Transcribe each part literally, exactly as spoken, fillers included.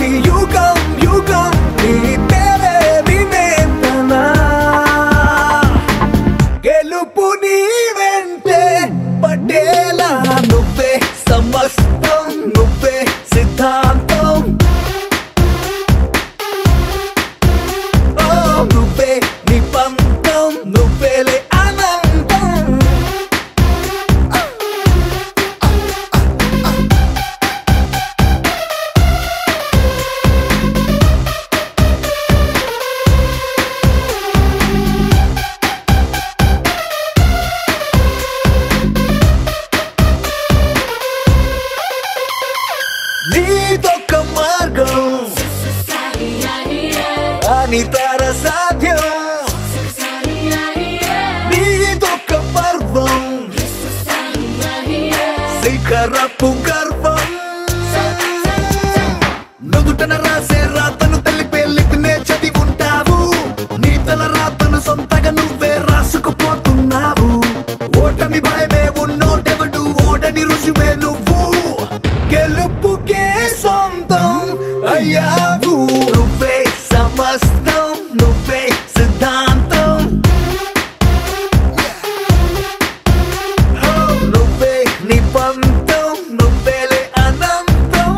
ప్రతి యుగం యుగం నీ పేరే వినేతనా గెలుపు నీ వెంటే పడేలా నువ్వే సమస్తం నువ్వే సిద్ధాంతం ఓ నువ్వే నీ పంతం నువ్వేలే అనంతం నీదొక్క మార్గం అనితర సాధ్యం నీదొక్క పర్వం శిఖరపు గర్వం నుదుటన రాసే రాతను తెలిపే లిపినే చదివి ఉంటావు నీ తల రాతను సొంతగా నువ్వే రాసుకుపోతున్నావు ఓటమి భయమే ఉన్నోటెవడు ఓడని రుజువే నువ్వు గెలుపుకే సొంతం అయ్యావు నువ్వే సమస్తం నువ్వే సిద్ధాంతం నువ్వే నిబంధం నువ్వేలే అనంతం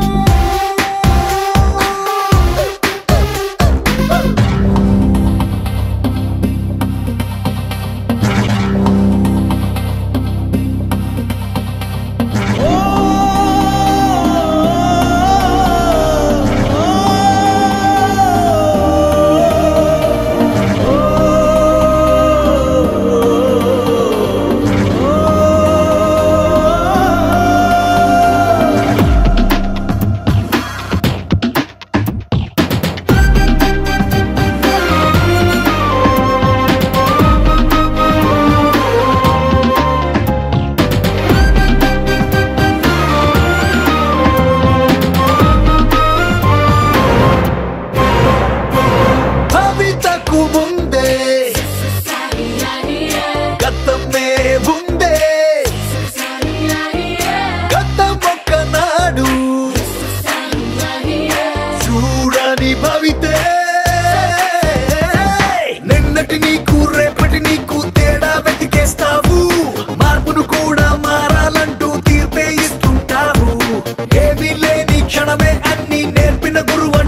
భవితే నిన్నటి నీకు రేపటి నీకు తేడా వెతికేస్తావు మార్పును కూడా మారాలంటూ తీర్పే ఇస్తుంటావు ఏమీ లేని క్షణమే అన్ని నేర్పిన గురువు